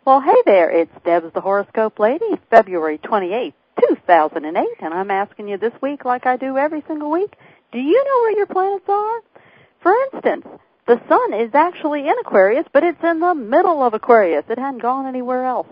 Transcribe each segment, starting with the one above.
Well, hey there, it's Debs the Horoscope Lady, February 28th, 2008, and I'm asking you this week, like I do every single week, do you know where your planets are? For instance, the sun is actually in Aquarius, but it's in the middle of Aquarius. It hadn't gone anywhere else.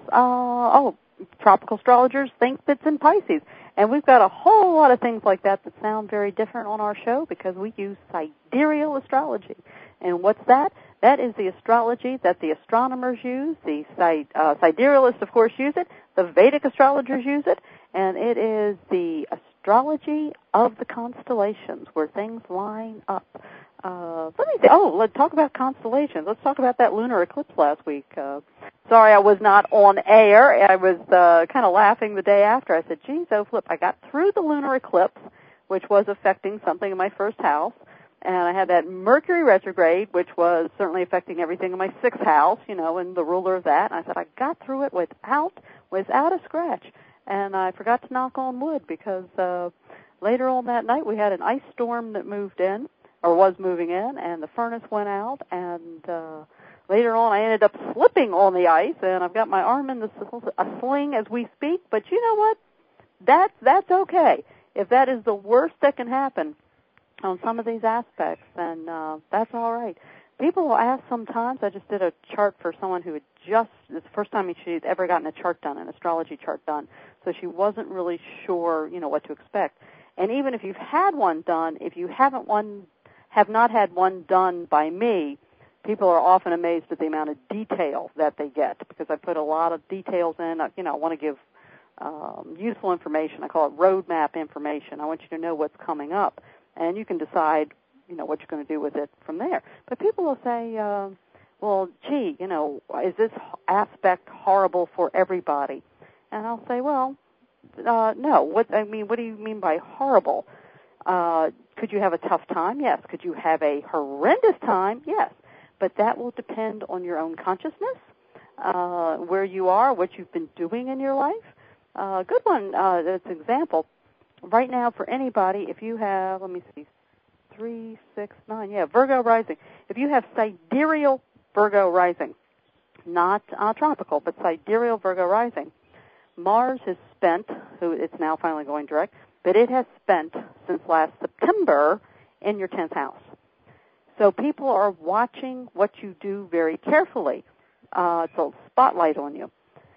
Tropical astrologers think it's in Pisces. And we've got a whole lot of things like that that sound very different on our show because we use sidereal astrology. And what's that? That is the astrology that the astronomers use. The siderealists, of course, use it. The Vedic astrologers use it. And it is the astrology of the constellations where things line up. Let me see. Let's talk about constellations. Let's talk about that lunar eclipse last week. Sorry I was not on air. I was kind of laughing the day after. I said, geez, flip. I got through the lunar eclipse, which was affecting something in my first house. And I had that Mercury retrograde, which was certainly affecting everything in my sixth house, and the ruler of that. And I said, I got through it without a scratch. And I forgot to knock on wood because later on that night we had an ice storm that moved in, or was moving in, and the furnace went out. And later on I ended up slipping on the ice, and I've got my arm in a sling as we speak. But you know what? That's okay. If that is the worst that can happen on some of these aspects, then that's all right. People will ask sometimes. I just did a chart for someone who had it's the first time she'd ever gotten a chart done, an astrology chart done, so she wasn't really sure, what to expect. And even if you've had one done, if you have not had one done by me, people are often amazed at the amount of detail that they get because I put a lot of details in. I want to give useful information. I call it roadmap information. I want you to know what's coming up. And you can decide, what you're going to do with it from there. But people will say, well, gee, is this aspect horrible for everybody? And I'll say, well, no. What do you mean by horrible? Could you have a tough time? Yes. Could you have a horrendous time? Yes. But that will depend on your own consciousness, where you are, what you've been doing in your life. Good one, that's an example. Right now, for anybody, if you have, 3, 6, 9, Virgo rising. If you have sidereal Virgo rising, not tropical, but sidereal Virgo rising, Mars has spent, it's now finally going direct, but it has spent since last September in your 10th house. So people are watching what you do very carefully. It's a spotlight on you.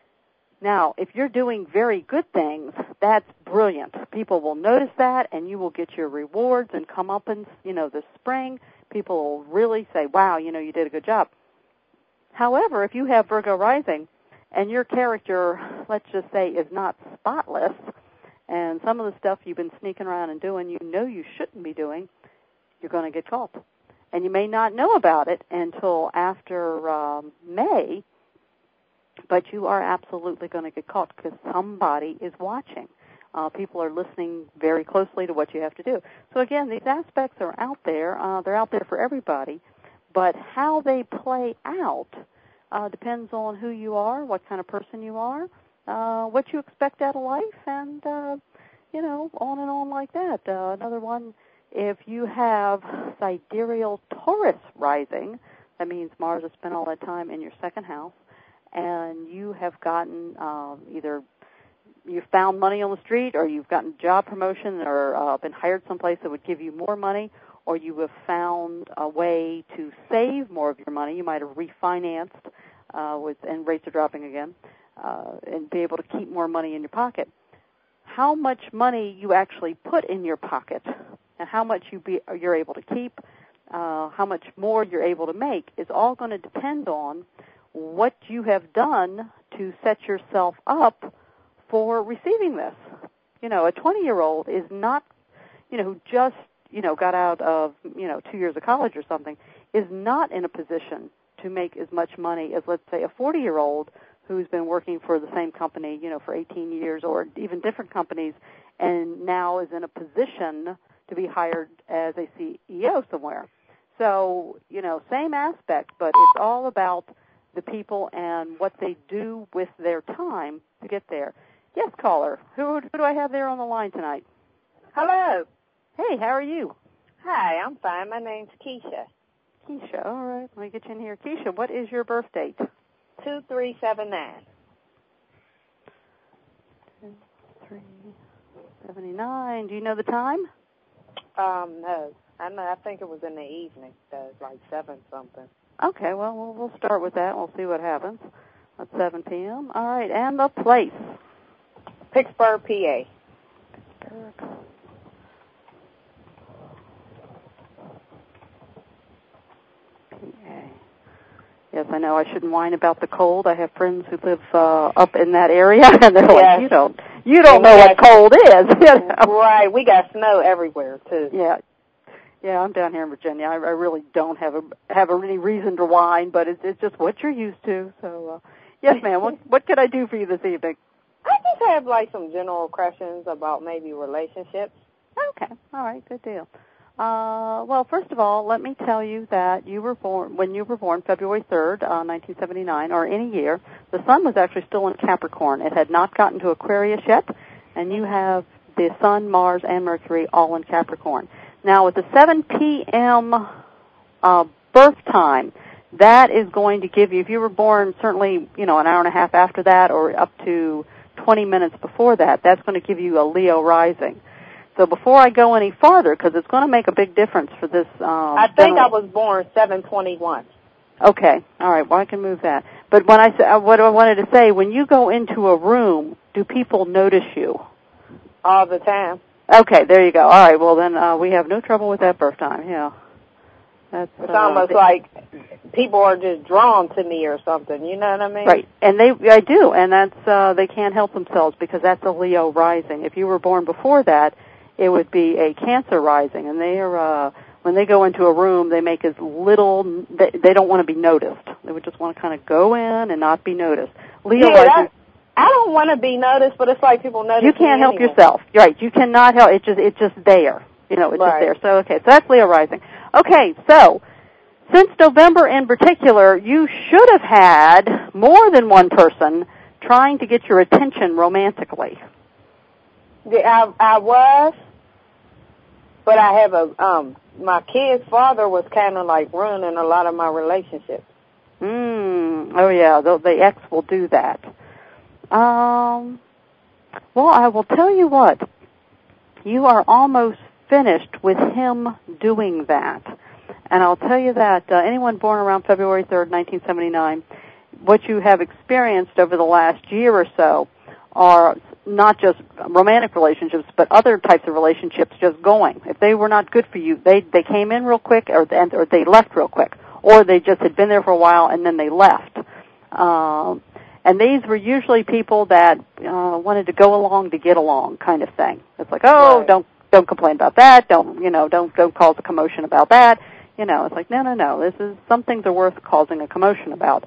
Now, if you're doing very good things, that's brilliant. People will notice that, and you will get your rewards and come up in, this spring. People will really say, wow, you did a good job. However, if you have Virgo rising and your character, let's just say, is not spotless, and some of the stuff you've been sneaking around and doing you shouldn't be doing, you're going to get caught. And you may not know about it until after May, but you are absolutely going to get caught because somebody is watching. People are listening very closely to what you have to do. So again, these aspects are out there. They're out there for everybody. But how they play out depends on who you are, what kind of person you are, what you expect out of life, and, on and on like that. Another one, if you have sidereal Taurus rising, that means Mars has spent all that time in your second house, and you have gotten either you've found money on the street, or you've gotten job promotion, or been hired someplace that would give you more money, or you have found a way to save more of your money. You might have refinanced, and rates are dropping again, and be able to keep more money in your pocket. How much money you actually put in your pocket, and how much you're able to keep, how much more you're able to make, is all going to depend on what you have done to set yourself up for receiving this. A 20-year-old is not, who just, got out of, 2 years of college or something, is not in a position to make as much money as, let's say, a 40-year-old who's been working for the same company, for 18 years or even different companies, and now is in a position to be hired as a CEO somewhere. So, same aspect, but it's all about the people and what they do with their time to get there. Yes, caller. Who do I have there on the line tonight? Hello. Hey, how are you? Hi, I'm fine. My name's Keisha. Keisha, all right. Let me get you in here. Keisha, what is your birth date? 2379. 2379. Do you know the time? No. I think it was in the evening, so it's like 7 something. Okay, well, we'll start with that. We'll see what happens. At 7 p.m. All right, and the place? Pittsburgh, PA. Pittsburgh. PA. Yes, I know I shouldn't whine about the cold. I have friends who live up in that area, and they're like, you don't know what cold is. Right, we got snow everywhere, too. Yeah, I'm down here in Virginia. I really don't have any reason to whine, but it's just what you're used to. So, yes, ma'am. What can I do for you this evening? I just have like some general questions about maybe relationships. Okay, all right, good deal. Well, first of all, let me tell you that when you were born, February 3rd, 1979, or any year, the sun was actually still in Capricorn. It had not gotten to Aquarius yet, and you have the sun, Mars, and Mercury all in Capricorn. Now, with the 7 p.m. Birth time, that is going to give you, if you were born certainly, an hour and a half after that or up to 20 minutes before that, that's going to give you a Leo rising. So before I go any farther, because it's going to make a big difference for this. I think I was born 7/21. Okay, all right. Well, I can move that. But what I wanted to say, when you go into a room, do people notice you? All the time. Okay, there you go. All right. Well, then we have no trouble with that birth time. Yeah. It's almost like people are just drawn to me or something. You know what I mean? Right, and I do, and that's they can't help themselves because that's a Leo rising. If you were born before that, it would be a Cancer rising, and they are when they go into a room, they make as little. They don't want to be noticed. They would just want to kind of go in and not be noticed. Leo rising. I don't want to be noticed, but it's like people notice. You can't help yourself. You're right. You cannot help. It's just there. It's just there. So okay, so that's Leo rising. Okay, so since November in particular, you should have had more than one person trying to get your attention romantically. Yeah, I was, but I have my kid's father was kind of like ruining a lot of my relationships. Oh yeah, the ex will do that. Well, I will tell you what. You are almost finished with him doing that. And I'll tell you that anyone born around February 3rd, 1979, what you have experienced over the last year or so are not just romantic relationships, but other types of relationships just going. If they were not good for you, they came in real quick or they left real quick, or they just had been there for a while and then they left. And these were usually people that wanted to go along to get along kind of thing. It's like, right. Don't complain about that. Don't cause a commotion about that. It's like, no. Some things are worth causing a commotion about.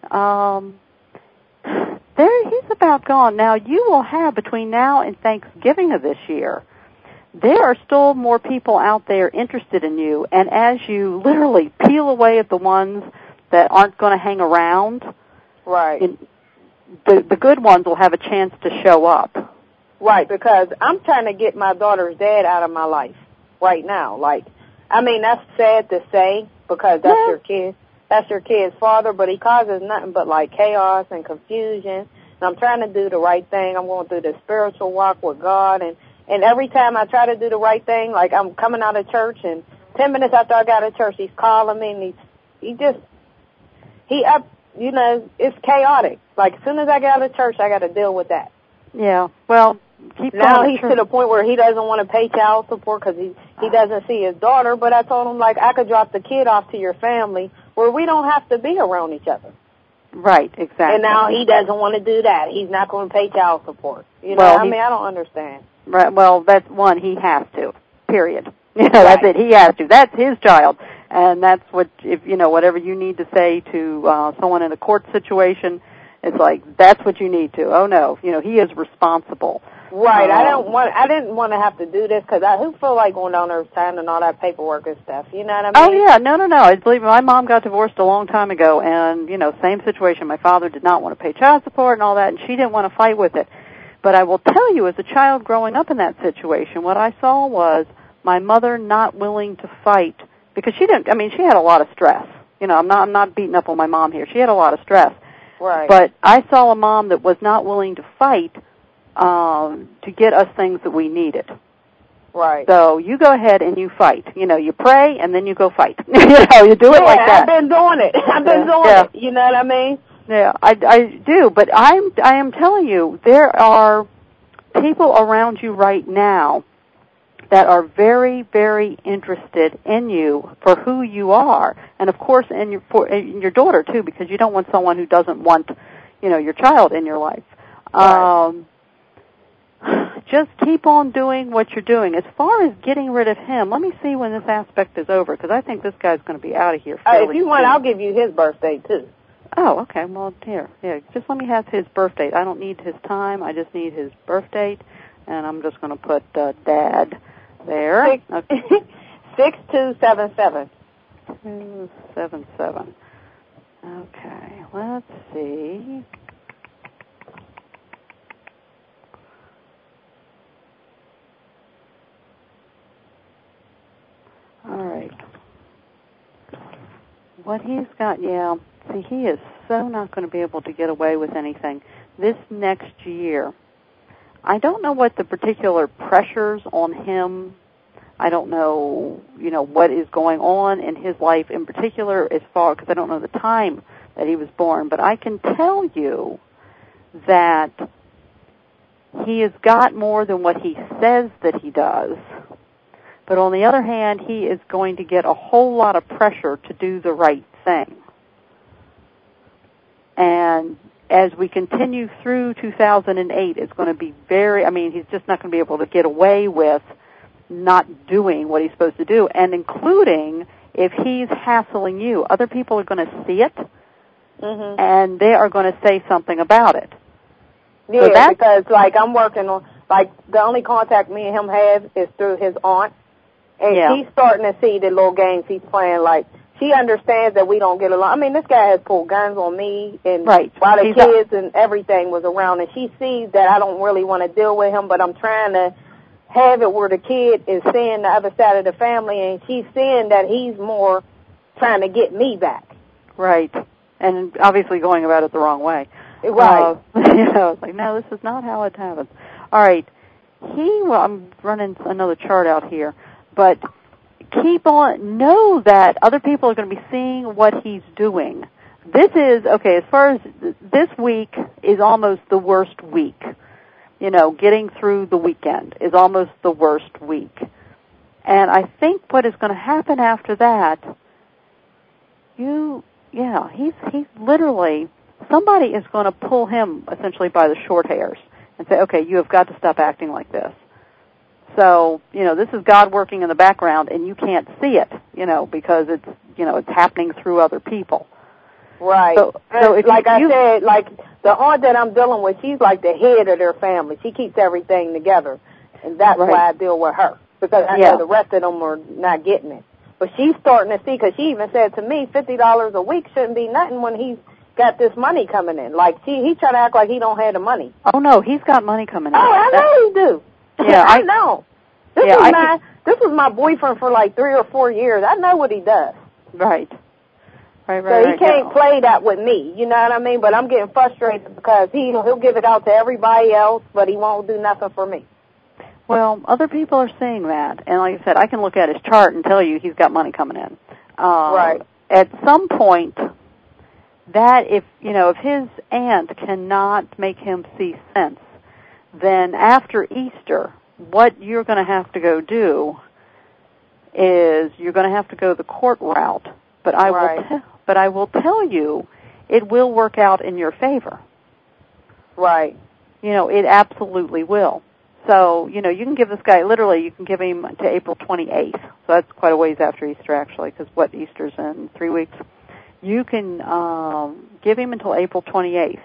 He's about gone. Now, you will have, between now and Thanksgiving of this year, there are still more people out there interested in you, and as you literally peel away at the ones that aren't going to hang around, right, the good ones will have a chance to show up. Right, because I'm trying to get my daughter's dad out of my life right now. That's sad to say because that's your kid. That's your kid's father, but he causes nothing but chaos and confusion. And I'm trying to do the right thing. I'm going through the spiritual walk with God, and every time I try to do the right thing, I'm coming out of church, and 10 minutes after I got out of church, he's calling me, and it's chaotic. As soon as I get out of church, I got to deal with that. Yeah, well, now he's to the point where he doesn't want to pay child support because he doesn't see his daughter, but I told him, I could drop the kid off to your family where we don't have to be around each other. Right, exactly. And now he doesn't want to do that. He's not going to pay child support. I don't understand. Right, well, that's one, he has to, period. Right. That's it, he has to. That's his child. And that's what, whatever you need to say to someone in a court situation, it's that's what you need to. Oh, no, he is responsible. Right, I didn't want to have to do this because who feel like going down there signing all that paperwork and stuff, you know what I mean? Oh, yeah, no. I believe my mom got divorced a long time ago, and, same situation. My father did not want to pay child support and all that, and she didn't want to fight with it. But I will tell you, as a child growing up in that situation, what I saw was my mother not willing to fight because she had a lot of stress. I'm not beating up on my mom here. She had a lot of stress. Right. But I saw a mom that was not willing to fight to get us things that we needed. Right. So you go ahead and you fight. You know, you pray and then you go fight. You do it like that. I've been doing it. I've been doing it. You know what I mean? Yeah, I do. But I am telling you, there are people around you right now that are very, very interested in you for who you are, and of course in your daughter too, because you don't want someone who doesn't want, your child in your life. Right. Just keep on doing what you're doing. As far as getting rid of him, let me see when this aspect is over, because I think this guy's going to be out of here fairly if you want, soon. I'll give you his birthday too. Oh, okay. Well, here, just let me have his birth date. I don't need his time. I just need his birth date, and I'm just going to put Dad there. 6277. 277. Okay, let's see. All right. What he's got, see, he is so not going to be able to get away with anything this next year. I don't know what the particular pressures on him, I don't know, what is going on in his life in particular as far, because I don't know the time that he was born, but I can tell you that he has got more than what he says that he does. But on the other hand, he is going to get a whole lot of pressure to do the right thing. And as we continue through 2008, it's going to be he's just not going to be able to get away with not doing what he's supposed to do, and including if he's hassling you. Other people are going to see it, and they are going to say something about it. Yeah, so because, I'm working on, the only contact me and him have is through his aunt. And she's starting to see the little games he's playing. She understands that we don't get along. I mean, this guy has pulled guns on me, and while the kids and everything was around, and she sees that I don't really want to deal with him, but I'm trying to have it where the kid is seeing the other side of the family, and she's seeing that he's more trying to get me back. Right. And obviously going about it the wrong way. Right. It's like, no, this is not how it happens. All right. I'm running another chart out here. But know that other people are going to be seeing what he's doing. This is, as far as this week is almost the worst week. Getting through the weekend is almost the worst week. And I think what is going to happen after that, he's literally, somebody is going to pull him essentially by the short hairs and say, okay, you have got to stop acting like this. So, this is God working in the background, and you can't see it, because it's, it's happening through other people. Right. So if I said, the aunt that I'm dealing with, she's like the head of their family. She keeps everything together, and that's why I deal with her, because I know the rest of them are not getting it. But she's starting to see, because she even said to me, $50 a week shouldn't be nothing when he's got this money coming in. He's trying to act like he don't have the money. Oh, no, he's got money coming in. Oh, I know he do. Yeah, I know. This was my boyfriend for 3 or 4 years. I know what he does. Right. So he can't play that with me, you know what I mean? But I'm getting frustrated because he'll give it out to everybody else, but he won't do nothing for me. Well, other people are seeing that, and like I said, I can look at his chart and tell you he's got money coming in. Right. At some point, that if his aunt cannot make him see sense, then after Easter, what you're going to have to go do is you're going to have to go the court route. But I will tell you, it will work out in your favor. Right. It absolutely will. So, you can give this guy, literally, you can give him to April 28th. So that's quite a ways after Easter, actually, because Easter's in 3 weeks. You can give him until April 28th.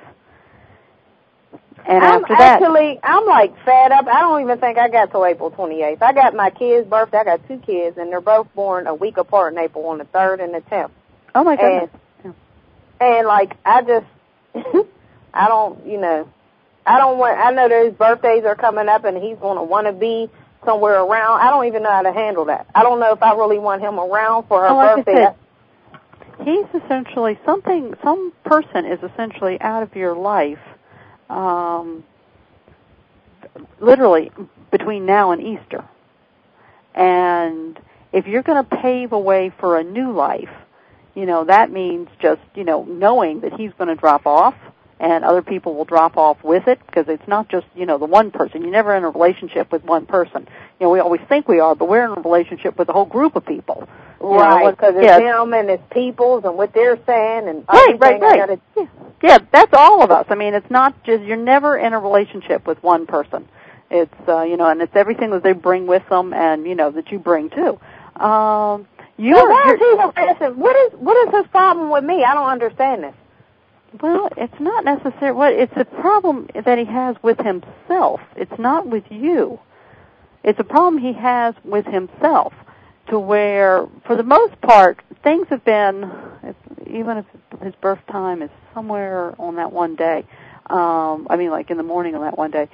And after that, I'm fed up. I don't even think I got till April 28th. I got my kids' birthday. I got 2 kids, and they're both born a week apart in April, on the 3rd and the 10th. Oh my goodness! And I just, I don't want. I know that his birthdays are coming up, and he's going to want to be somewhere around. I don't even know how to handle that. I don't know if I really want him around for her birthday. he's essentially some person is essentially out of your life, literally between now and Easter. And if you're going to pave a way for a new life, that means just, knowing that he's going to drop off and other people will drop off with it, because it's not just, the one person. You're never in a relationship with one person. We always think we are, but we're in a relationship with a whole group of people. Right, because it's him and it's peoples and what they're saying and Right. Yeah, that's all of us. I mean, it's not just, you're never in a relationship with one person. It's, and it's everything that they bring with them and, that you bring too. What is his problem with me? I don't understand this. Well, it's not necessarily, it's a problem that he has with himself. It's not with you. It's a problem he has with himself, to where, for the most part, things have been, even if his birth time is somewhere on that one day, like in the morning on that one day,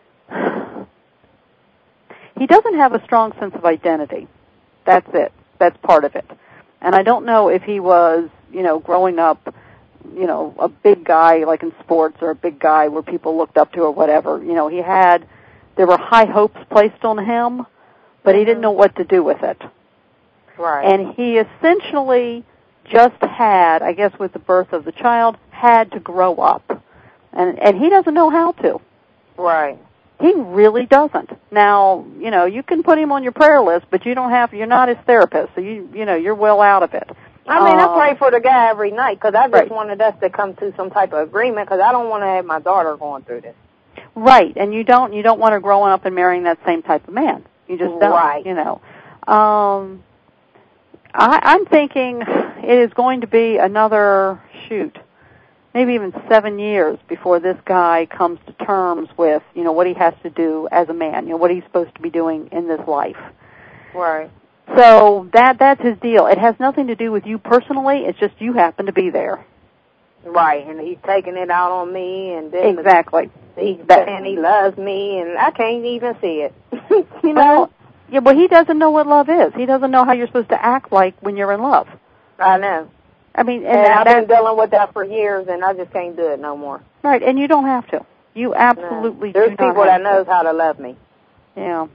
he doesn't have a strong sense of identity. That's it. That's part of it. And I don't know if he was, growing up, a big guy like in sports, or a big guy where people looked up to or whatever. There were high hopes placed on him, but he didn't know what to do with it. Right. And he essentially just had, I guess with the birth of the child, had to grow up. And he doesn't know how to. Right. He really doesn't. Now, you can put him on your prayer list, but you're not his therapist, so you're well out of it. I pray for the guy every night, because I just wanted us to come to some type of agreement, because I don't want to have my daughter going through this. Right, and you don't want her growing up and marrying that same type of man. You just don't, Right. I'm thinking it is going to be another, maybe even 7 years before this guy comes to terms with, what he has to do as a man, what he's supposed to be doing in this life. Right. So that's his deal. It has nothing to do with you personally. It's just you happen to be there. Right, and he's taking it out on me, and then exactly. He's saying he loves me, and I can't even see it. Well, he doesn't know what love is. He doesn't know how you're supposed to act like when you're in love. I know. I mean, and I've been dealing with that for years, and I just can't do it no more. Right, and you don't have to. You absolutely do not have to. There's people that knows how to love me. Yeah.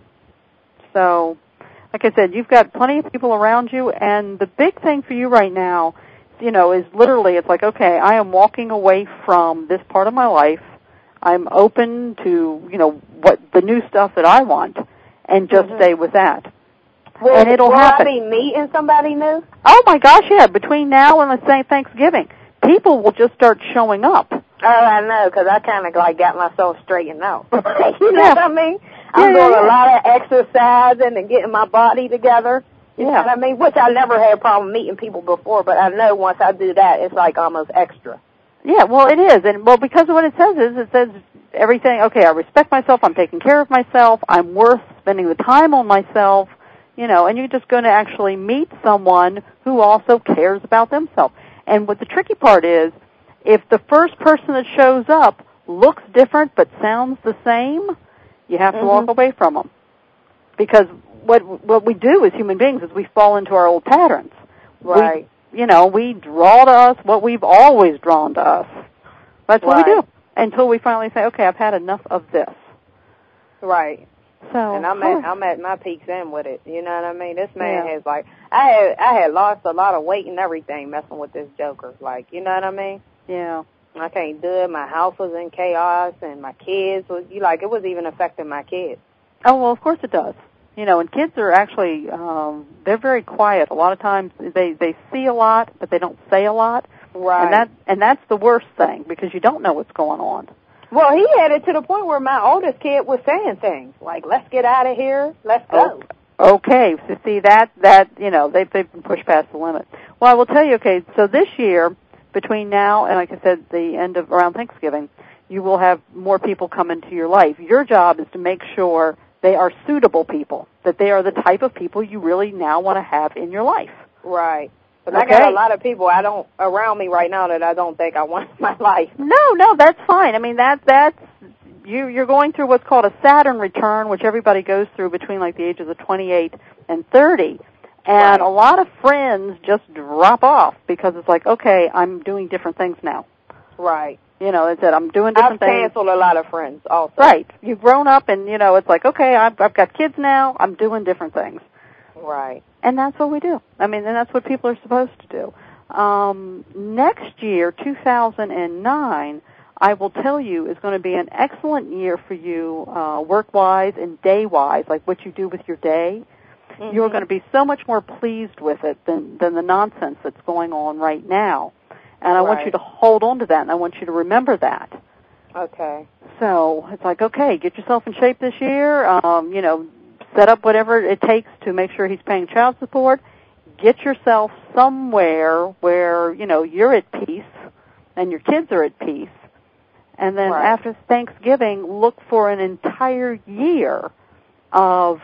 So, like I said, you've got plenty of people around you, and the big thing for you right now, is literally, it's like, okay, I am walking away from this part of my life. I'm open to, what the new stuff that I want, and just stay with that. And it'll happen. Will I be meeting somebody new? Oh my gosh, yeah! Between now and let's say Thanksgiving, people will just start showing up. Oh, I know, because I kind of got myself straightened out. You know what I mean? I'm doing a lot of exercising and getting my body together. You know what I mean? Which I never had a problem meeting people before, but I know once I do that, it's like almost extra. Yeah, well, it is. And, because of what it says everything, okay, I respect myself, I'm taking care of myself, I'm worth spending the time on myself, and you're just going to actually meet someone who also cares about themselves. And what the tricky part is, if the first person that shows up looks different but sounds the same, you have to walk away from them. Because what we do as human beings is we fall into our old patterns. Right. We draw to us what we've always drawn to us. That's what we do. Until we finally say, okay, I've had enough of this. Right. So, and I'm at my peak's end with it. You know what I mean? This man has I had lost a lot of weight and everything messing with this joker. You know what I mean? Yeah. I can't do it. My house was in chaos, and my kids was it was even affecting my kids. Oh, well, of course it does. And kids are actually they're very quiet. A lot of times they see a lot, but they don't say a lot. Right. And that's the worst thing, because you don't know what's going on. Well, he had it to the point where my oldest kid was saying things like, "Let's get out of here. Let's go." Okay. So see that they've been pushed past the limit. Well, I will tell you. Okay, so this year, between now and, like I said, the end of around Thanksgiving, you will have more people come into your life. Your job is to make sure they are suitable people, that they are the type of people you really now want to have in your life. Right. But I got a lot of people around me right now that I don't think I want in my life. No, that's fine. I mean, that's you're going through what's called a Saturn return, which everybody goes through between the ages of 28 and 30. And a lot of friends just drop off because it's like, okay, I'm doing different things now. Right. You know, it's that I'm doing different things. I've canceled a lot of friends also. Right. You've grown up and, you know, it's like, okay, I've got kids now. I'm doing different things. Right. And that's what we do. I mean, and that's what people are supposed to do. Next year, 2009, I will tell you, is going to be an excellent year for you work-wise and day-wise, like what you do with your day. Mm-hmm. You're going to be so much more pleased with it than the nonsense that's going on right now. And I want you to hold on to that, and I want you to remember that. Okay. So it's like, okay, get yourself in shape this year. You know, set up whatever it takes to make sure he's paying child support. Get yourself somewhere where, you know, you're at peace and your kids are at peace. And then after Thanksgiving, look for an entire year of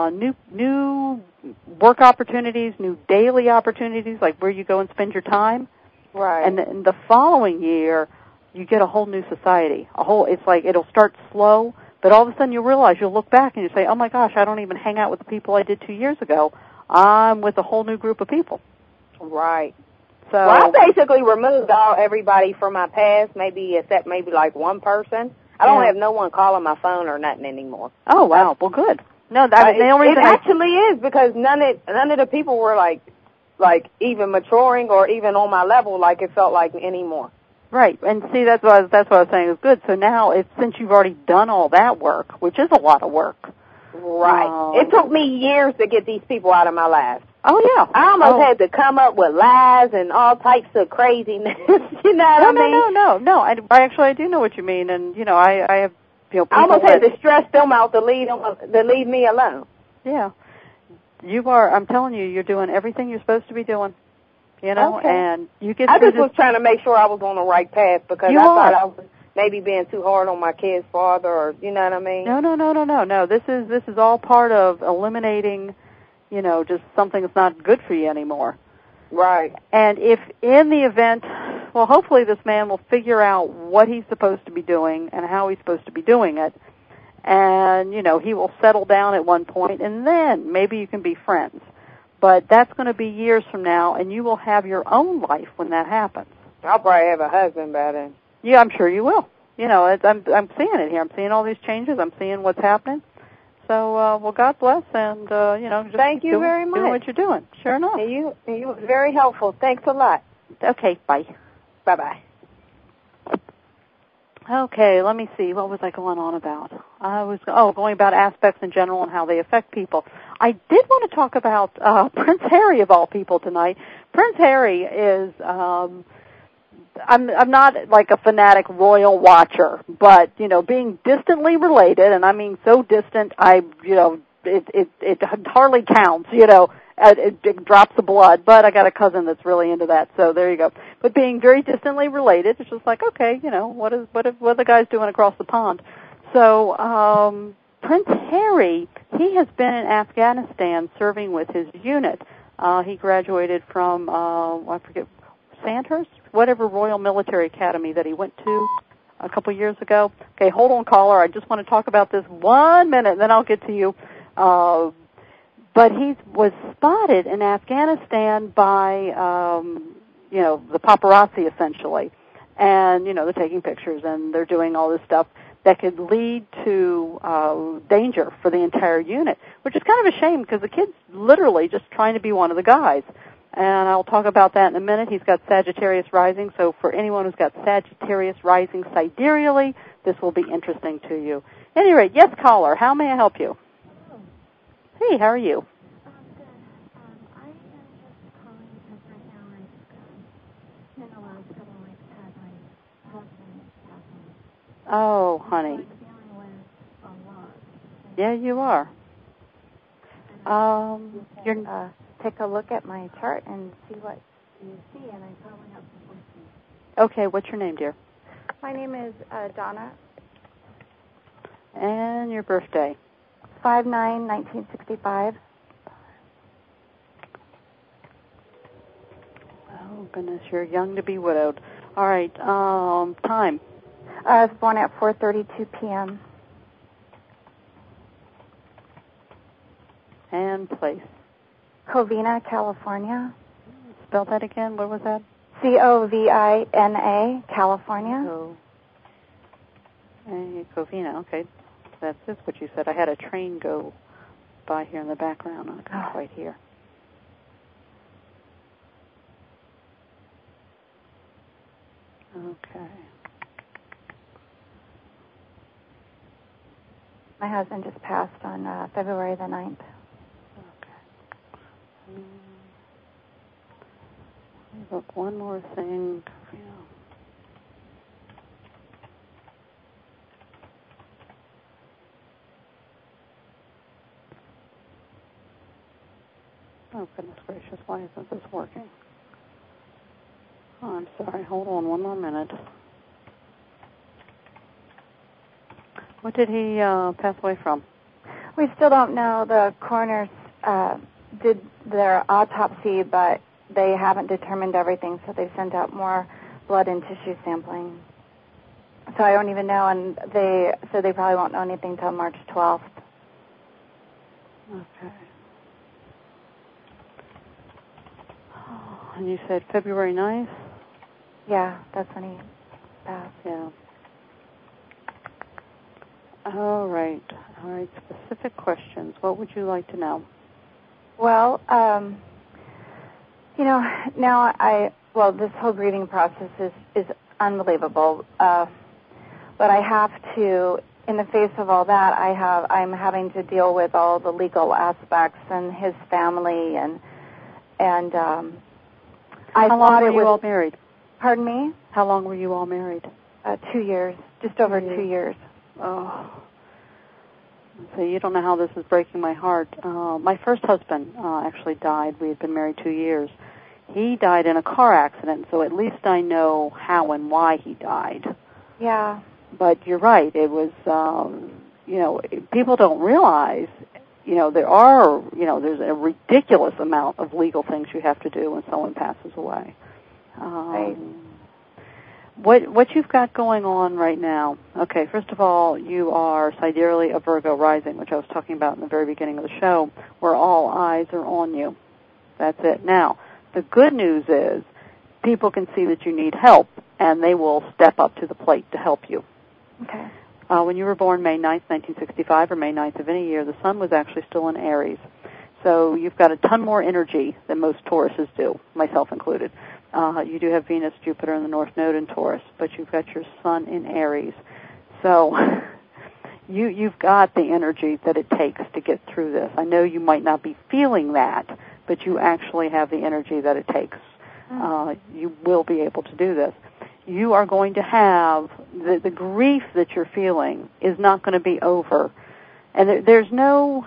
new work opportunities, new daily opportunities, like where you go and spend your time. Right. And then the following year, you get a whole new society. It's like it'll start slow, but all of a sudden you'll realize, you'll look back and you say, oh my gosh, I don't even hang out with the people I did 2 years ago. I'm with a whole new group of people. Right. So I basically removed everybody from my past, except maybe like one person. I don't have no one calling my phone or nothing anymore. Oh wow, well good. No, the only reason it actually is because none of the people were like even maturing or even on my level like it felt like anymore. Right, and see that's what I was saying is good. So now, since you've already done all that work, which is a lot of work. Right. It took me years to get these people out of my life. Oh yeah. I almost had to come up with lies and all types of craziness. You know what I mean? No. I do know what you mean, and you know I have people. I almost had to stress them out to leave me alone. Yeah. You are. I'm telling you, you're doing everything you're supposed to be doing. You know, and you get. I just was trying to make sure I was on the right path because I thought I was maybe being too hard on my kid's father, or you know what I mean? No. This is all part of eliminating, you know, just something that's not good for you anymore. Right. And if in the event, well, hopefully this man will figure out what he's supposed to be doing and how he's supposed to be doing it. And, you know, he will settle down at one point, and then maybe you can be friends. But that's going to be years from now, and you will have your own life when that happens. I'll probably have a husband by then. Yeah, I'm sure you will. You know, I'm seeing it here. I'm seeing all these changes. I'm seeing what's happening. So, well, God bless, and, you know, just thank you very much. Doing what you're doing. Sure enough. You were very helpful. Thanks a lot. Okay, bye. Bye-bye. Okay, let me see. What was I going on about? I was going about aspects in general and how they affect people. I did want to talk about Prince Harry of all people tonight. Prince Harry is I'm not like a fanatic royal watcher, but you know, being distantly related, and I mean so distant, it hardly counts, you know. It drops the blood, but I got a cousin that's really into that, so there you go. But being very distantly related, it's just like, okay, you know, what are the guys doing across the pond? So Prince Harry, he has been in Afghanistan serving with his unit. He graduated from I forget, Sandhurst, whatever Royal Military Academy that he went to a couple years ago. Okay, hold on, caller. I just want to talk about this 1 minute, and then I'll get to you. But he was spotted in Afghanistan by, the paparazzi, essentially. And, you know, they're taking pictures and they're doing all this stuff that could lead to danger for the entire unit, which is kind of a shame because the kid's literally just trying to be one of the guys. And I'll talk about that in a minute. He's got Sagittarius rising, so for anyone who's got Sagittarius rising sidereally, this will be interesting to you. At any rate, yes, caller, how may I help you? Hey, how are you? Good. I am just calling because right now I've in the last couple of weeks had my husband passing. Oh, honey. So I'm dealing with a lot. Yeah, you are. Take a look at my chart and see what you see, and I probably have some questions. Okay, what's your name, dear? My name is Donna. And your birthday? 5/9/1965. Oh, goodness, you're young to be widowed. All right, time? I was born at 4:32 p.m. And place? Covina, California. Spell that again. What was that? Covina, California. Covina. Okay, that's just what you said. I had a train go by here in the background. I couldn't quite hear. Okay. My husband just passed on February the 9th. Okay. Look, one more thing. Oh, goodness gracious, why isn't this working? Oh, I'm sorry. Hold on one more minute. What did he pass away from? We still don't know. The coroners did their autopsy, but they haven't determined everything, so they've sent out more blood and tissue sampling. So I don't even know, and they said they probably won't know anything until March 12th. Okay. And you said February 9th? Yeah, that's when he passed. Yeah. All right. Specific questions. What would you like to know? Well, now this whole grieving process is unbelievable. But I have to, in the face of all that, I'm having to deal with all the legal aspects and his family and How long were you all married? Pardon me? How long were you all married? 2 years, just over 2 years. Oh. So you don't know how this is breaking my heart. My first husband actually died. We had been married 2 years. He died in a car accident, so at least I know how and why he died. Yeah. But you're right. It was, people don't realize, there's a ridiculous amount of legal things you have to do when someone passes away. Right. What you've got going on right now, okay, first of all, you are sidereally a Virgo rising, which I was talking about in the very beginning of the show, where all eyes are on you. That's it. Now, the good news is people can see that you need help, and they will step up to the plate to help you. Okay. When you were born May 9th, 1965, or May 9th of any year, the sun was actually still in Aries. So you've got a ton more energy than most Tauruses do, myself included. You do have Venus, Jupiter, and the North Node in Taurus, but you've got your sun in Aries. So you've got the energy that it takes to get through this. I know you might not be feeling that, but you actually have the energy that it takes. You will be able to do this. You are going to have the grief that you're feeling is not going to be over. And there's no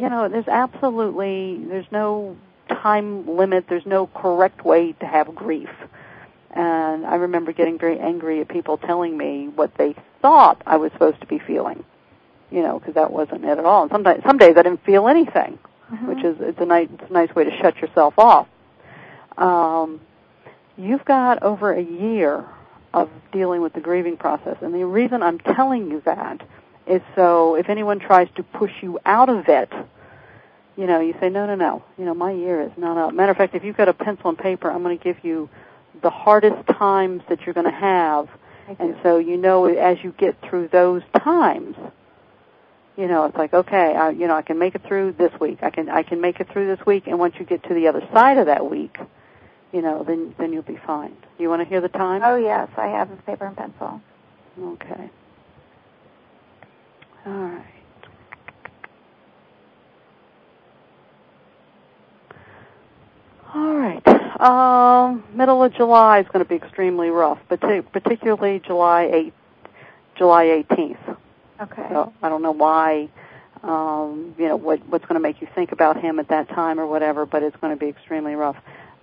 time limit. There's no correct way to have grief. And I remember getting very angry at people telling me what they thought I was supposed to be feeling, because that wasn't it at all. And some days I didn't feel anything, which is it's a nice way to shut yourself off. You've got over a year of dealing with the grieving process, and the reason I'm telling you that is so if anyone tries to push you out of it, you say, no, my year is not up. Matter of fact, if you've got a pencil and paper, I'm going to give you the hardest times that you're going to have, and so as you get through those times, it's like, okay, I can make it through this week. I can make it through this week, and once you get to the other side of that week, then you'll be fine. Do you want to hear the time? Oh, yes, I have a paper and pencil. Okay. All right. All right. Middle of July is going to be extremely rough, but particularly July 18th. Okay. So I don't know why, what's going to make you think about him at that time or whatever, but it's going to be extremely rough.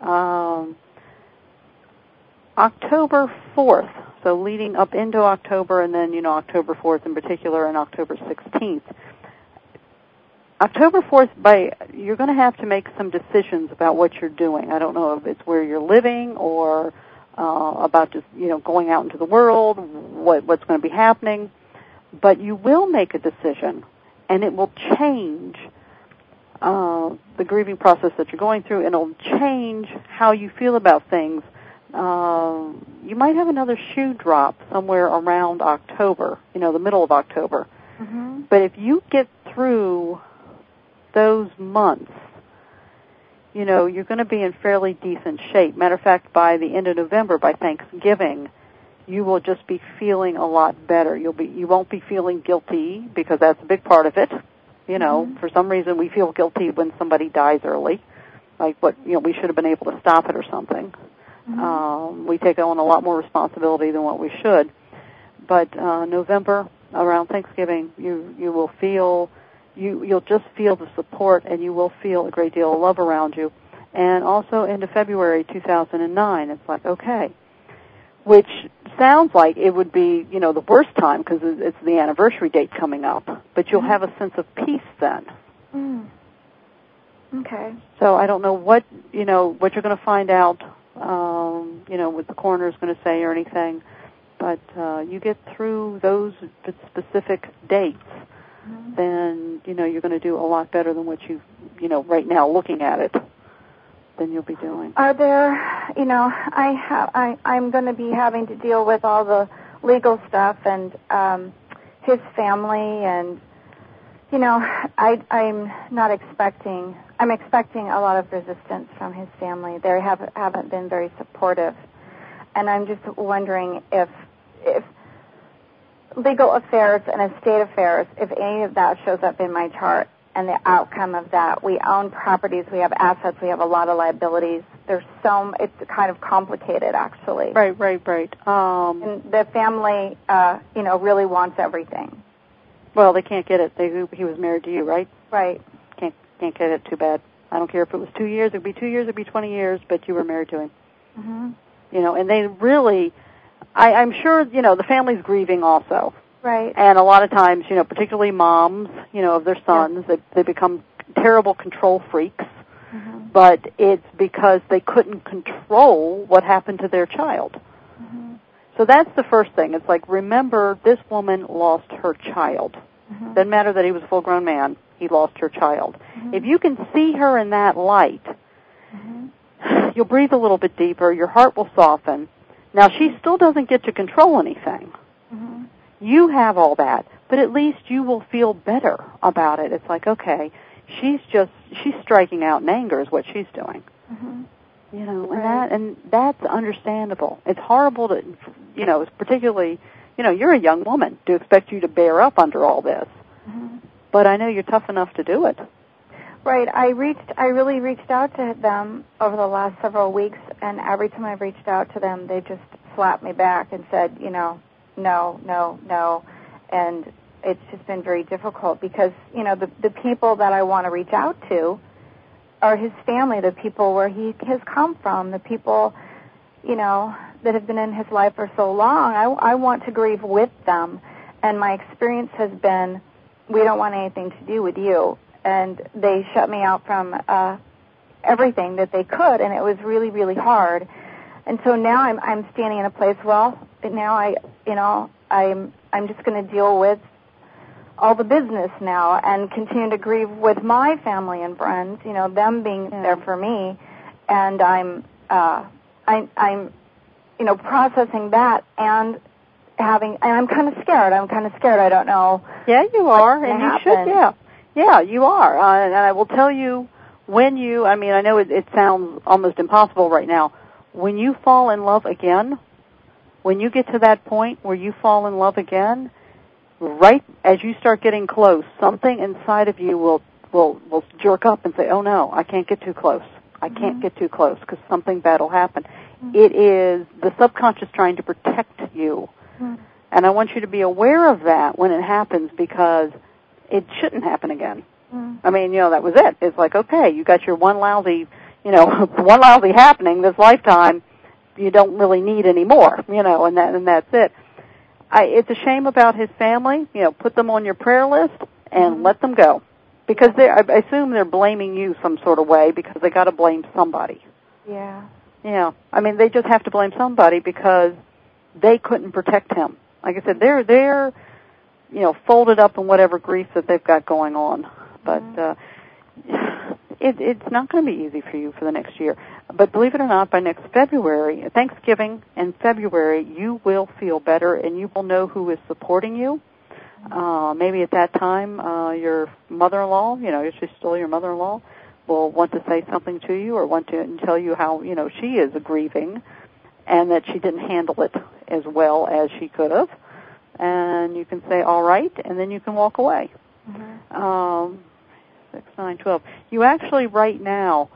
October 4th, so leading up into October, and then, October 4th in particular, and October 16th. October 4th, you're going to have to make some decisions about what you're doing. I don't know if it's where you're living or about just, going out into the world, what's going to be happening. But you will make a decision, and it will change the grieving process that you're going through, and it'll change how you feel about things. You might have another shoe drop somewhere around October, the middle of October. Mm-hmm. But if you get through those months, you're going to be in fairly decent shape. Matter of fact, by the end of November, by Thanksgiving, you will just be feeling a lot better. You won't be feeling guilty, because that's a big part of it. For some reason we feel guilty when somebody dies early, like we should have been able to stop it or something. Mm-hmm. We take on a lot more responsibility than what we should. But November, around Thanksgiving, you will feel, you'll just feel the support, and you will feel a great deal of love around you. And also into February 2009, it's like, okay, which sounds like it would be, the worst time, because it's the anniversary date coming up. But you'll have a sense of peace then. Mm. Okay. So I don't know what you're going to find out, what the coroner's going to say or anything. But you get through those specific dates, then, you're going to do a lot better than what you, right now looking at it, than you'll be doing. Are there, I'm going to be having to deal with all the legal stuff and his family, and, I'm expecting a lot of resistance from his family. They haven't been very supportive. And I'm just wondering if legal affairs and estate affairs, if any of that shows up in my chart, and the outcome of that. We own properties, we have assets, we have a lot of liabilities. It's kind of complicated, actually. Right. And the family, really wants everything. Well, they can't get it. He was married to you, right? Right. Can't get it. Too bad. I don't care if it was 2 years, it'd be 2 years, it'd be 20 years, but you were married to him. Mm-hmm. And they really, I'm sure, the family's grieving also. Right. And a lot of times, particularly moms, of their sons, they become terrible control freaks. Mm-hmm. But it's because they couldn't control what happened to their child. Mm-hmm. So that's the first thing. It's like, remember, this woman lost her child. Mm-hmm. Doesn't matter that he was a full-grown man. He lost her child. Mm-hmm. If you can see her in that light, mm-hmm. you'll breathe a little bit deeper. Your heart will soften. Now, she still doesn't get to control anything. Mm-hmm. You have all that, but at least you will feel better about it. It's like, okay, she's striking out in anger is what she's doing. Mm-hmm. Right. and that's understandable. It's horrible to, particularly, you're a young woman, to expect you to bear up under all this. Mm-hmm. But I know you're tough enough to do it. Right. I really reached out to them over the last several weeks, and every time I've reached out to them, they just slapped me back and said, no. And it's just been very difficult because, the people that I want to reach out to are his family, the people where he has come from, the people, that have been in his life for so long. I want to grieve with them. And my experience has been, we don't want anything to do with you. And they shut me out from everything that they could, and it was really, really hard. And so now I'm standing in a place, now I'm just going to deal with all the business now and continue to grieve with my family and friends, them being there for me. And I'm processing that and I'm kind of scared. I don't know. Yeah, you are, and you happen. should, Yeah, you are. And I will tell you, I know it sounds almost impossible right now. When you fall in love again, when you get to that point where you fall in love again, right as you start getting close, something inside of you will jerk up and say, oh no, I can't get too close. I can't get too close because something bad will happen. Mm-hmm. It is the subconscious trying to protect you. Mm-hmm. And I want you to be aware of that when it happens, because it shouldn't happen again. Mm-hmm. That was it. It's like, okay, you got your one lousy happening this lifetime. You don't really need any more, and that's it. It's a shame about his family. Put them on your prayer list and let them go, because I assume they're blaming you some sort of way, because they got to blame somebody. Yeah. Yeah. They just have to blame somebody because they couldn't protect him. Like I said, they're folded up in whatever grief that they've got going on. But it's not going to be easy for you for the next year. But believe it or not, by next February, Thanksgiving and February, you will feel better and you will know who is supporting you. Maybe at that time, your mother-in-law, if she's still your mother-in-law, will want to say something to you or want to tell you how, she is grieving and that she didn't handle it as well as she could have. And you can say, all right, and then you can walk away. 6, 9, 12. You actually right now,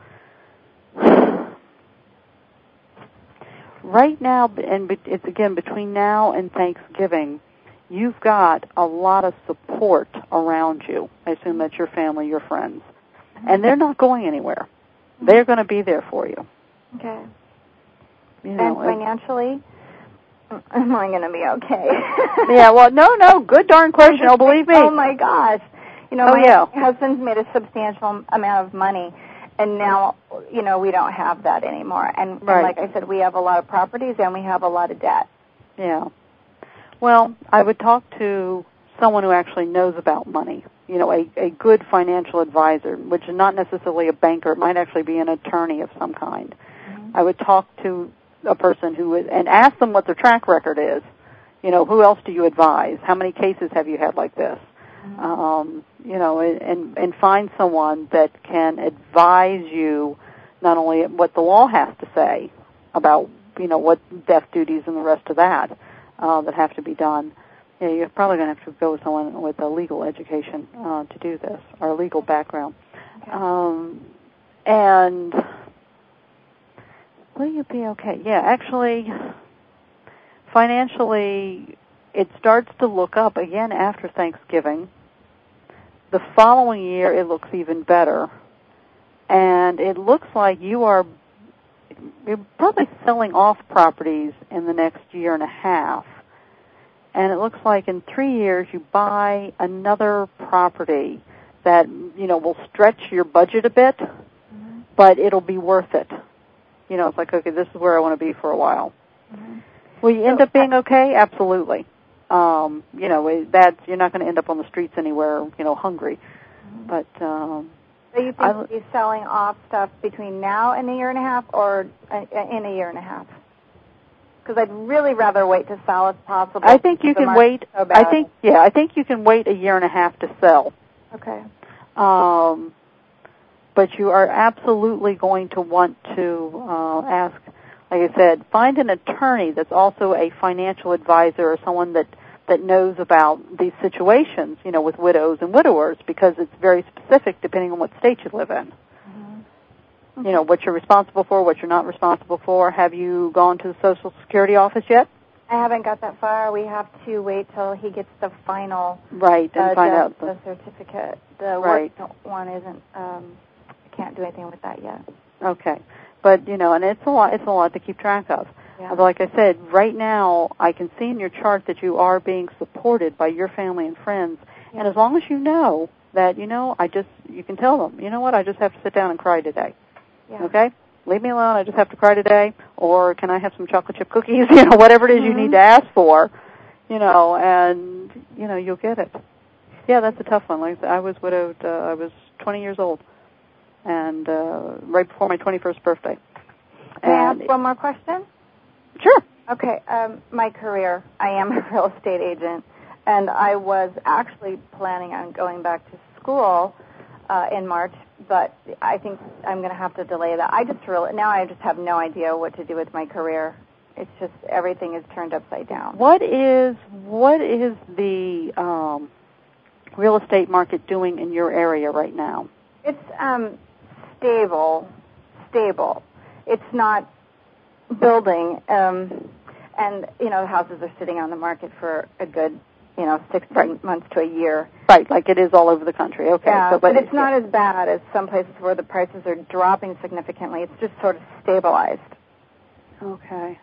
and it's again between now and Thanksgiving, you've got a lot of support around you. I assume that's your family, your friends. And they're not going anywhere. They're going to be there for you. Okay. And financially, am I going to be okay? Yeah, well, no, good darn question. Oh, believe me. Oh, my gosh. My husband's made a substantial amount of money, and now, we don't have that anymore. And like I said, we have a lot of properties and we have a lot of debt. Yeah. Well, I would talk to someone who actually knows about money, a good financial advisor, which is not necessarily a banker. It might actually be an attorney of some kind. Mm-hmm. I would talk to a person and ask them what their track record is. Who else do you advise? How many cases have you had like this? Mm-hmm. And find someone that can advise you not only what the law has to say about, what death duties and the rest of that have to be done. Yeah, you're probably going to have to go with someone with a legal education to do this, or a legal background. Okay. And will you be okay? Yeah, actually, financially, it starts to look up again after Thanksgiving. The following year, it looks even better. And it looks like you're probably selling off properties in the next year and a half. And it looks like in 3 years you buy another property that, will stretch your budget a bit, mm-hmm. but it'll be worth it. It's like, okay, this is where I want to be for a while. Mm-hmm. Will you end up being okay? Absolutely. That you're not going to end up on the streets anywhere, hungry. Mm-hmm. But so you think you'll be selling off stuff between now and a year and a half, or in a year and a half? Because I'd really rather wait to sell if possible. I think you can wait. So I think you can wait a year and a half to sell. Okay. But you are absolutely going to want to ask, like I said, find an attorney that's also a financial advisor or someone that knows about these situations, with widows and widowers, because it's very specific depending on what state you live in. Mm-hmm. Okay. What you're responsible for, what you're not responsible for. Have you gone to the Social Security office yet? I haven't got that far. We have to wait till he gets the final and find out the certificate. The work one isn't. I can't do anything with that yet. Okay, but and it's a lot to keep track of. Yeah. Like I said, right now I can see in your chart that you are being supported by your family and friends, and as long as you know that you can tell them, I just have to sit down and cry today. Yeah. Okay? Leave me alone, I just have to cry today, or can I have some chocolate chip cookies, whatever it is you need to ask for, and, you'll get it. Yeah, that's a tough one. Like I was widowed, I was 20 years old, and right before my 21st birthday. May I ask one more question? Sure. Okay, my career, I am a real estate agent, and I was actually planning on going back to school in March, but I think I'm going to have to delay that. I just have no idea what to do with my career. It's just everything is turned upside down. What is the real estate market doing in your area right now? It's stable. It's not building, and the houses are sitting on the market for a good 6 months to a year. Right, like it is all over the country. Okay. Yeah, but it's not as bad as some places where the prices are dropping significantly. It's just sort of stabilized. Okay.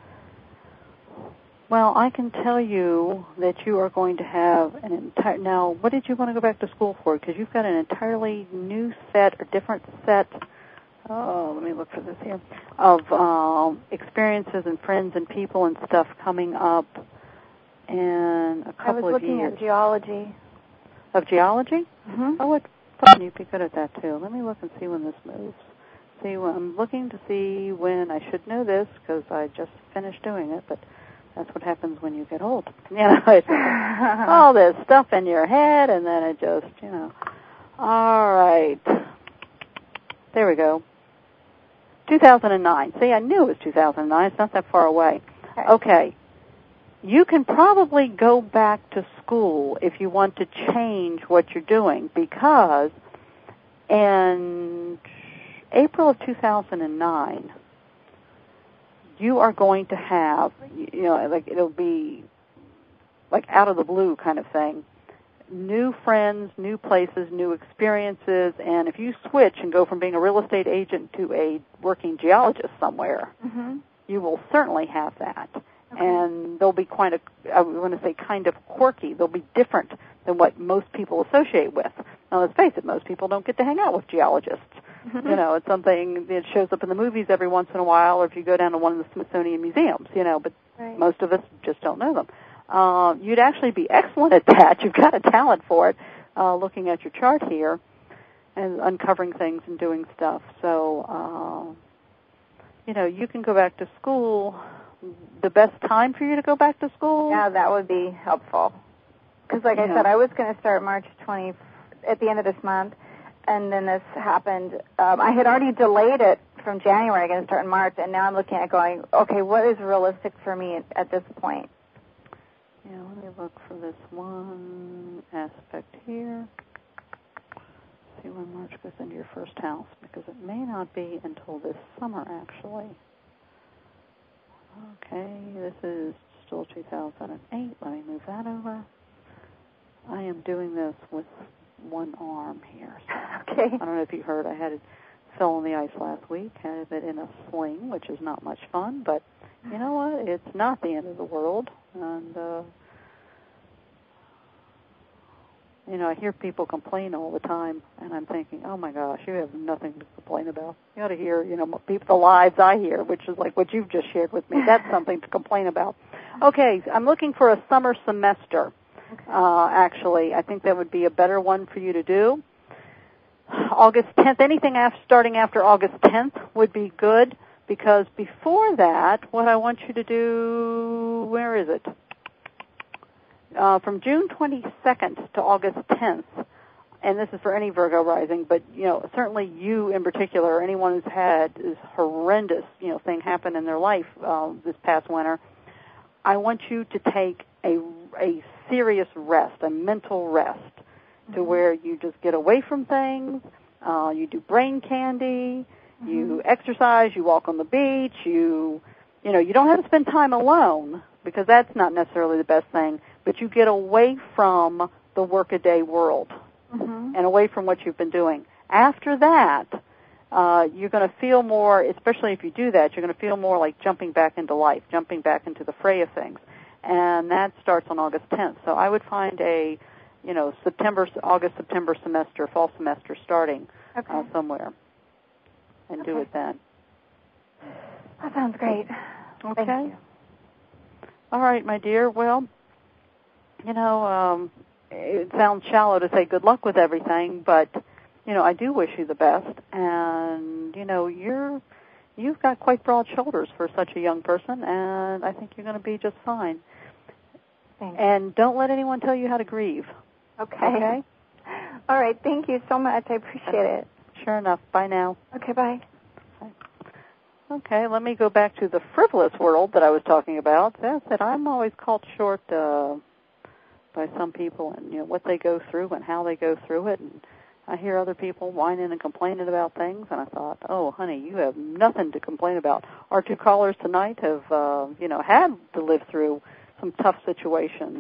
Well, I can tell you that you are going to have an entire... Now, what did you want to go back to school for? Because you've got an entirely new set or different set... Oh, let me look for this here. Of experiences and friends and people and stuff coming up in a couple of years. I was looking at geology. Of geology? Mm-hmm. Oh, thought you'd be good at that, too. Let me look and see when this moves. See, I'm looking to see when I should know this because I just finished doing it, but that's what happens when you get old. You know, it's all this stuff in your head, and then it just, you know. All right. There we go. 2009. See, I knew it was 2009. It's not that far away. Okay. You can probably go back to school if you want to change what you're doing, because in April of 2009, you are going to have, you know, like it'll be like out of the blue kind of thing, new friends, new places, new experiences, and if you switch and go from being a real estate agent to a working geologist somewhere, you will certainly have that. Okay. And they'll be quite I want to say kind of quirky. They'll be different than what most people associate with. Now, let's face it, most people don't get to hang out with geologists. You know, it's something that shows up in the movies every once in a while, or if you go down to one of the Smithsonian museums, you know, but most of us just don't know them. You'd actually be excellent at that. You've got a talent for it, looking at your chart here and uncovering things and doing stuff. So, you know, you can go back to school. The best time for you to go back to school? Yeah, that would be helpful. Because, like I said, I was going to start March 20 at the end of this month, and then this happened. I had already delayed it from January. I'm going to start in March, and now I'm looking at going, okay, what is realistic for me at this point? Yeah, let me look for this one aspect here. See when March goes into your first house, because it may not be until this summer, actually. Okay, this is still 2008. Let me move that over. I am doing this with one arm here. So okay. I don't know if you heard, I had it fell on the ice last week, had it in a sling, which is not much fun, but you know what? It's not the end of the world. And, you know, I hear people complain all the time, and I'm thinking, oh, my gosh, you have nothing to complain about. You ought to hear, you know, the lives I hear, which is like what you've just shared with me. That's something to complain about. Okay, I'm looking for a summer semester, actually. I think that would be a better one for you to do. August 10th, anything starting after August 10th would be good, because before that, what I want you to do, where is it? From June 22nd to August 10th, and this is for any Virgo rising, but, you know, certainly you in particular, anyone who's had this horrendous, you know, thing happen in their life this past winter, I want you to take a serious rest, a mental rest, to where you just get away from things, you do brain candy, you exercise, you walk on the beach, you know, you don't have to spend time alone, because that's not necessarily the best thing, but you get away from the workaday world and away from what you've been doing. After that, you're going to feel more, especially if you do that, you're going to feel more like jumping back into life, jumping back into the fray of things. And that starts on August 10th. So I would find a, you know, August, September semester, fall semester starting somewhere and do it then. That sounds great. Okay. Thank you. All right, my dear. Well, you know, it sounds shallow to say good luck with everything, but, you know, I do wish you the best. And, you know, you've got quite broad shoulders for such a young person, and I think you're going to be just fine. Thanks. And don't let anyone tell you how to grieve. Okay? All right. Thank you so much. I appreciate it. Sure enough. Bye now. Okay, bye. Okay, let me go back to the frivolous world that I was talking about. That's that I'm always called short by some people, and, you know, what they go through and how they go through it. And I hear other people whining and complaining about things, and I thought, oh, honey, you have nothing to complain about. Our two callers tonight have, you know, had to live through some tough situations,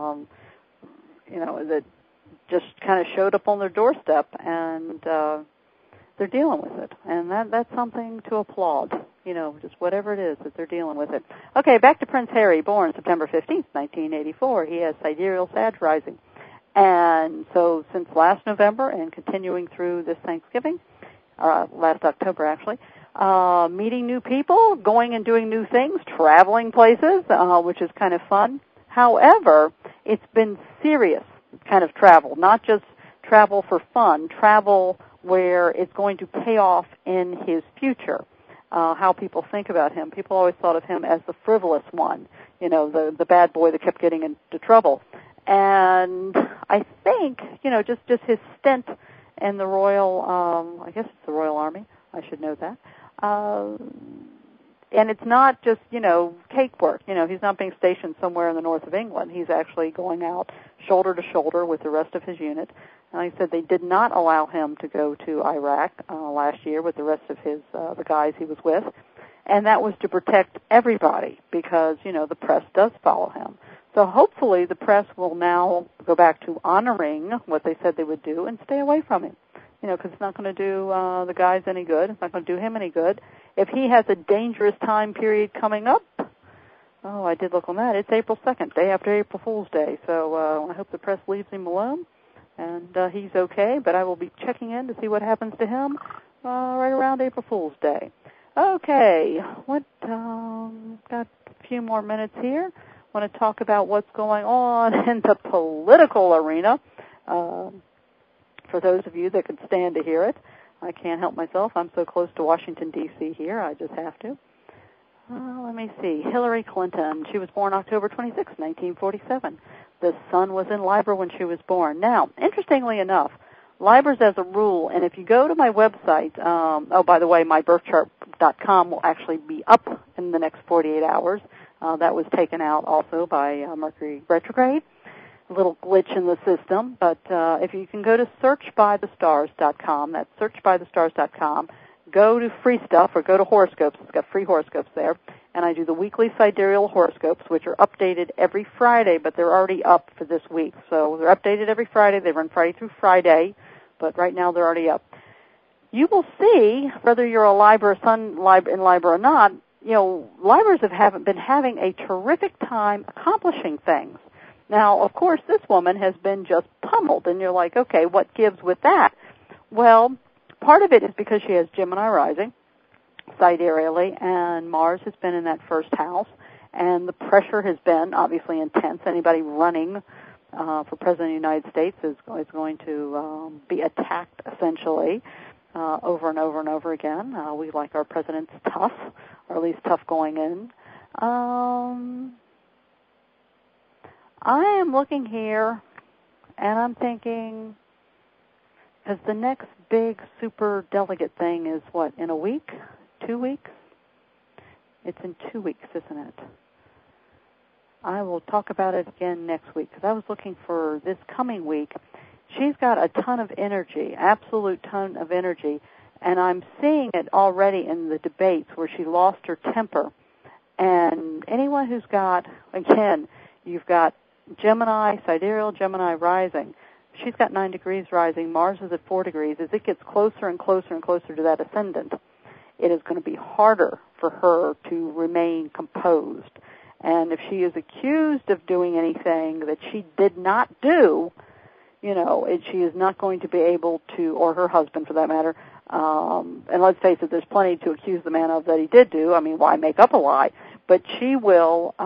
you know, that just kind of showed up on their doorstep, and they're dealing with it, and that's something to applaud, you know, just whatever it is that they're dealing with it. Okay, back to Prince Harry, born September 15th, 1984. He has sidereal Sag rising. And so since last November and continuing through this Thanksgiving, last October actually, meeting new people, going and doing new things, traveling places, which is kind of fun. However, it's been serious kind of travel, not just travel for fun, travel where it's going to pay off in his future. How people think about him. People always thought of him as the frivolous one, the bad boy that kept getting into trouble. And I think, just his stint in the Royal, I guess it's the Royal Army, I should know that. And it's not just, cake work. He's not being stationed somewhere in the north of England. He's actually going out shoulder to shoulder with the rest of his unit. And like I said, they did not allow him to go to Iraq last year with the rest of his the guys he was with. And that was to protect everybody because, the press does follow him. So hopefully the press will now go back to honoring what they said they would do and stay away from him. Because it's not going to do the guys any good. It's not going to do him any good. If he has a dangerous time period coming up, I did look on that. It's April 2nd, day after April Fool's Day. So I hope the press leaves him alone and he's okay. But I will be checking in to see what happens to him right around April Fool's Day. Okay, got a few more minutes here. I want to talk about what's going on in the political arena. For those of you that could stand to hear it, I can't help myself. I'm so close to Washington, D.C. here, I just have to. Let me see. Hillary Clinton, she was born October 26, 1947. The sun was in Libra when she was born. Now, interestingly enough, Libra's as a rule, and if you go to my website, by the way, mybirthchart.com will actually be up in the next 48 hours. That was taken out also by Mercury retrograde. A little glitch in the system, but if you can go to searchbythestars.com, that's searchbythestars.com, go to free stuff or go to horoscopes. It's got free horoscopes there, and I do the weekly sidereal horoscopes, which are updated every Friday, but they're already up for this week. So they're updated every Friday. They run Friday through Friday, but right now they're already up. You will see, whether you're a Libra, Sun in Libra or not, Libras have been having a terrific time accomplishing things. Now, of course, this woman has been just pummeled, and you're like, okay, what gives with that? Well, part of it is because she has Gemini rising, sidereally, and Mars has been in that first house, and the pressure has been obviously intense. Anybody running for President of the United States is going to be attacked, essentially, over and over and over again. We like our presidents tough, or at least tough going in. I am looking here, and I'm thinking, because the next big super delegate thing is what, in a week? 2 weeks? It's in 2 weeks, isn't it? I will talk about it again next week, because I was looking for this coming week. She's got a ton of energy, absolute ton of energy, and I'm seeing it already in the debates where she lost her temper. And anyone who's got, again, you've got Gemini, sidereal Gemini rising. She's got 9 degrees rising. Mars is at 4 degrees. As it gets closer and closer and closer to that ascendant, it is going to be harder for her to remain composed. And if she is accused of doing anything that she did not do, she is not going to be able to, or her husband for that matter, and let's face it, there's plenty to accuse the man of that he did do. I mean, why make up a lie? But she will,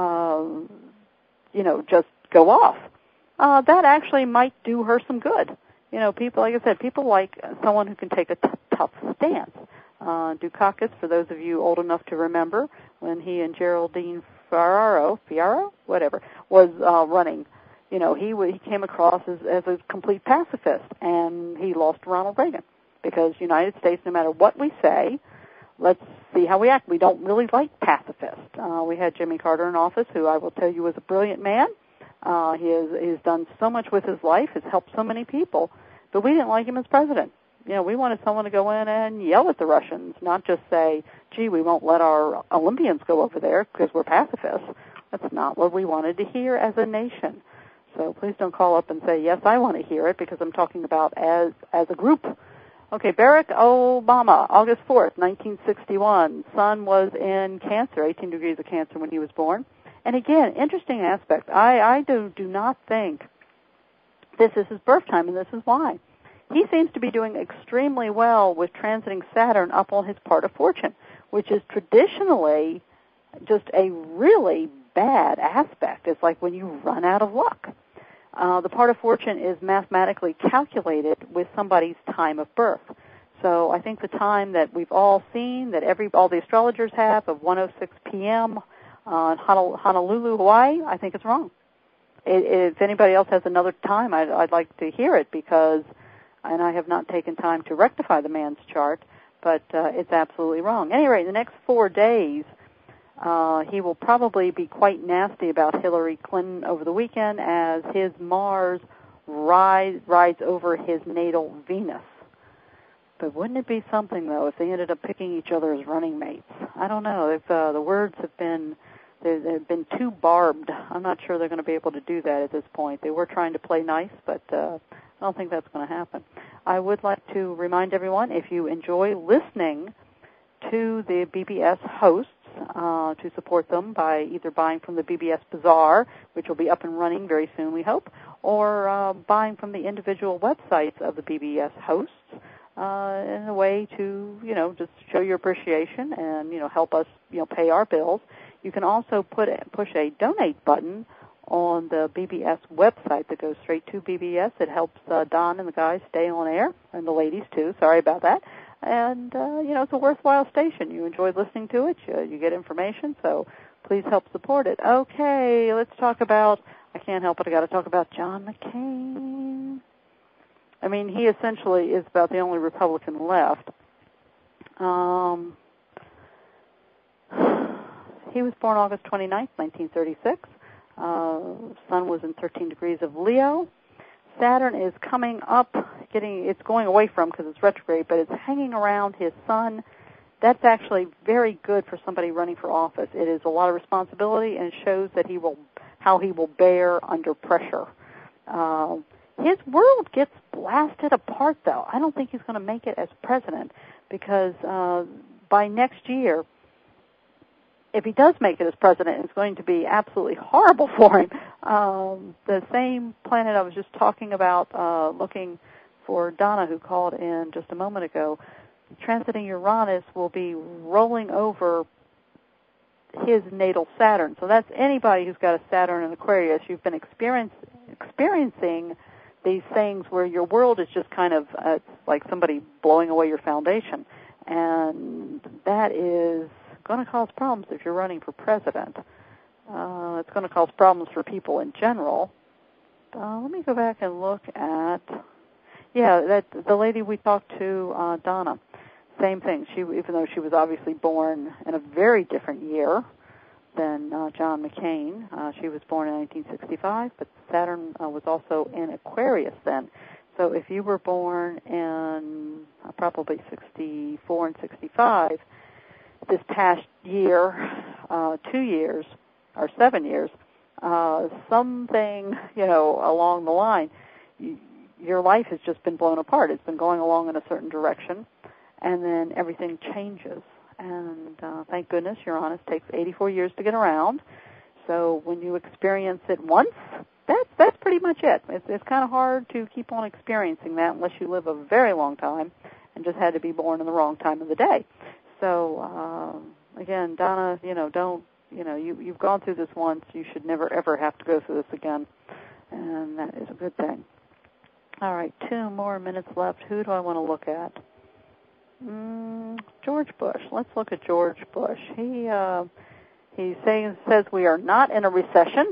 just go off. That actually might do her some good. People, like I said, people like someone who can take a tough stance. Dukakis, for those of you old enough to remember, when he and Geraldine Ferraro, was running, he came across as a complete pacifist, and he lost to Ronald Reagan. Because United States, no matter what we say, let's see how we act. We don't really like pacifists. We had Jimmy Carter in office, who I will tell you was a brilliant man. He's done so much with his life, has helped so many people, but we didn't like him as president. We wanted someone to go in and yell at the Russians, not just say, gee, we won't let our Olympians go over there because we're pacifists. That's not what we wanted to hear as a nation. So please don't call up and say, yes, I want to hear it, because I'm talking about as a group. Okay, Barack Obama, August 4th, 1961. Sun was in Cancer, 18 degrees of Cancer when he was born. And again, interesting aspect. I do not think this is his birth time, and this is why. He seems to be doing extremely well with transiting Saturn up on his part of fortune, which is traditionally just a really bad aspect. It's like when you run out of luck. the part of fortune is mathematically calculated with somebody's time of birth. So I think the time that we've all seen, that all the astrologers have, of 1:06 p.m. on Honolulu, Hawaii, I think it's wrong. If anybody else has another time, I'd like to hear it, because, and I have not taken time to rectify the man's chart, but it's absolutely wrong. At any rate, the next 4 days, he will probably be quite nasty about Hillary Clinton over the weekend, as his Mars rides over his natal Venus. But wouldn't it be something, though, if they ended up picking each other as running mates? I don't know. If the words have been they've been too barbed, I'm not sure they're going to be able to do that at this point. They were trying to play nice, but I don't think that's going to happen. I would like to remind everyone, if you enjoy listening to the BBS hosts, to support them by either buying from the BBS Bazaar, which will be up and running very soon, we hope, or buying from the individual websites of the BBS hosts, in a way to, just show your appreciation and, help us, pay our bills. You can also push a donate button on the BBS website that goes straight to BBS. It helps Don and the guys stay on air, and the ladies too. Sorry about that. And, it's a worthwhile station. You enjoy listening to it. You get information, so please help support it. Okay, let's talk about, I can't help it, I got to talk about John McCain. I mean, he essentially is about the only Republican left. He was born August 29th, 1936. Sun was in 13 degrees of Leo. Saturn is coming up, it's going away from, because it's retrograde, but it's hanging around his Sun. That's actually very good for somebody running for office. It is a lot of responsibility, and it shows that how he will bear under pressure. His world gets blasted apart, though. I don't think he's going to make it as president, because by next year, if he does make it as president, it's going to be absolutely horrible for him. The same planet I was just talking about, looking for Donna, who called in just a moment ago, transiting Uranus will be rolling over his natal Saturn. So that's anybody who's got a Saturn in Aquarius. You've been experiencing these things where your world is just kind of it's like somebody blowing away your foundation. And that is going to cause problems if you're running for president. It's going to cause problems for people in general. Let me go back and look at, the lady we talked to, Donna. Same thing. Even though she was obviously born in a very different year than John McCain, she was born in 1965, but Saturn was also in Aquarius then. So if you were born in probably 64 and 65, this past year, 2 years, or 7 years, something, along the line, your life has just been blown apart. It's been going along in a certain direction, and then everything changes. And thank goodness Uranus takes 84 years to get around. So when you experience it once, that's pretty much it. It's kind of hard to keep on experiencing that unless you live a very long time and just had to be born in the wrong time of the day. So, again, Donna, you've gone through this once. You should never, ever have to go through this again. And that is a good thing. All right, 2 more minutes left. Who do I want to look at? George Bush. Let's look at George Bush. He says we are not in a recession.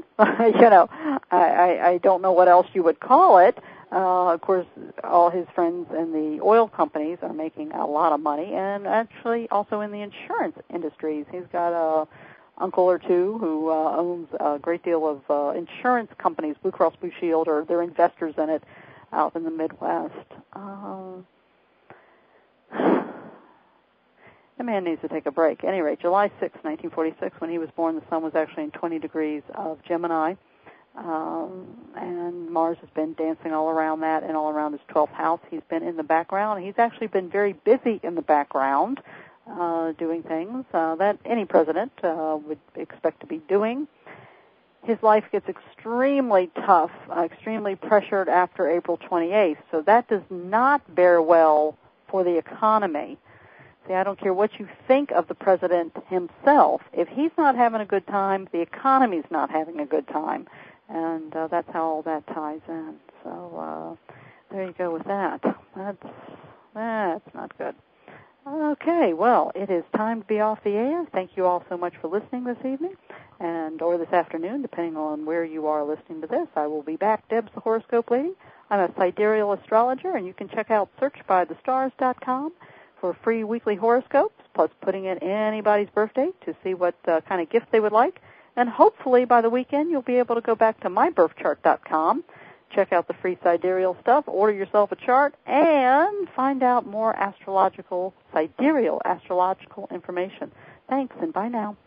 I don't know what else you would call it. Of course, all his friends in the oil companies are making a lot of money, and actually also in the insurance industries. He's got a uncle or two who owns a great deal of insurance companies, Blue Cross Blue Shield, or they're investors in it out in the Midwest. The man needs to take a break. At any rate, July 6, 1946, when he was born, the sun was actually in 20 degrees of Gemini. And Mars has been dancing all around that and all around his 12th house. He's been in the background. He's actually been very busy in the background doing things that any president would expect to be doing. His life gets extremely tough, extremely pressured after April 28th. So that does not bear well for the economy. See, I don't care what you think of the president himself. If he's not having a good time, the economy's not having a good time. And that's how all that ties in. So there you go with that. That's not good. Okay, well, it is time to be off the air. Thank you all so much for listening this evening or this afternoon, depending on where you are listening to this. I will be back, Deb's the Horoscope Lady. I'm a sidereal astrologer, and you can check out searchbythestars.com for free weekly horoscopes, plus putting in anybody's birthday to see what kind of gift they would like. And hopefully by the weekend you'll be able to go back to mybirthchart.com, check out the free sidereal stuff, order yourself a chart, and find out more sidereal astrological information. Thanks, and bye now.